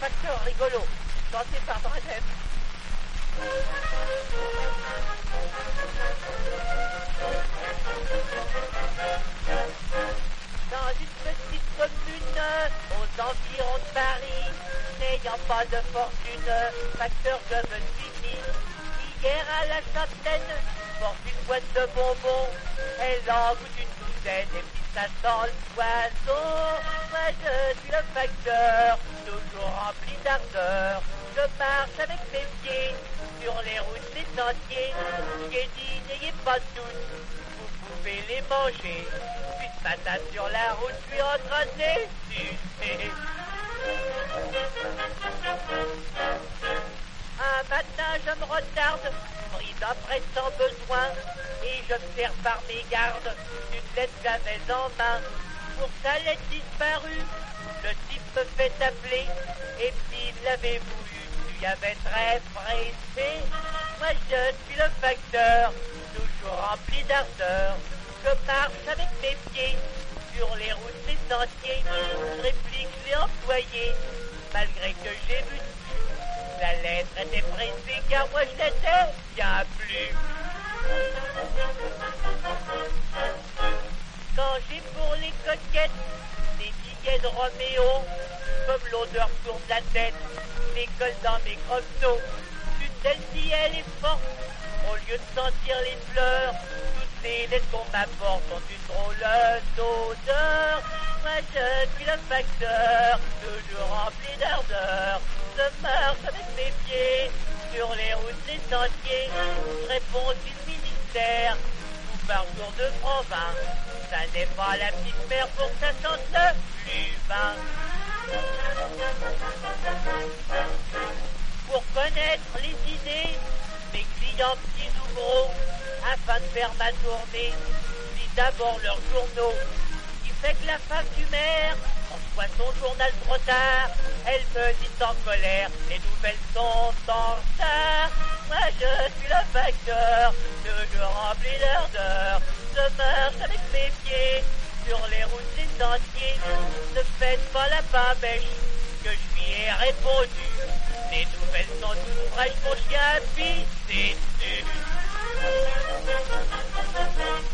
facteur rigolo, chanté par Bradem. Dans une petite commune, aux environs de Paris, n'ayant pas de fortune, facteur je me suis mis. Hier à la Châtelaine, porte une boîte de bonbons, elle en goûte une douzaine, et puis ça sent le poisson. Moi je suis le facteur, toujours rempli d'ardeur. Je marche avec mes pieds sur les routes des sentiers. J'ai dit n'ayez pas de doute, vous pouvez les manger. Puis ce matin sur la route, je suis en train de les sucer. Un matin je me retarde, pris d'un pressant besoin, et j'observe par mes gardes une lettre jamais en main. Pour sa lettre disparue, le type me fait appeler, et s'il l'avait voulu, lui avait très pressé. Moi je suis le facteur, toujours rempli d'ardeur. Je marche avec mes pieds sur les routes des sentiers. Je réplique, je l'ai employé, malgré que j'ai vu dessus. La lettre était pressée car moi je l'étais bien plus. Quand j'ai pour les coquettes des billets de Roméo, comme l'odeur tourne la tête, m'écolle dans mes croquetos. Une celle-ci elle est forte, au lieu de sentir les fleurs, toutes les lettres qu'on m'apporte ont une drôle d'odeur. Moi je suis le facteur, toujours rempli d'ardeur. Je marche avec mes pieds sur les routes des sentiers. Je réponds du ministère, tout par jour de francs 20. Ça n'est pas la petite mère pour que ça sente le lutin. Pour connaître les idées, mes clients petits ou gros, afin de faire ma tournée, je lis d'abord leurs journaux. Ce qui fait que la femme du maire reçoit son journal trop tard. Elle me dit en colère, les nouvelles sont en retard. Moi je suis le facteur, toujours rempli d'ardeur. Je marche avec mes pieds sur les routes des sentiers. Ne faites pas la pain-bêche, que je lui ai répondu. Les nouvelles sont toutes fraîches, mon chien a pissé dessus.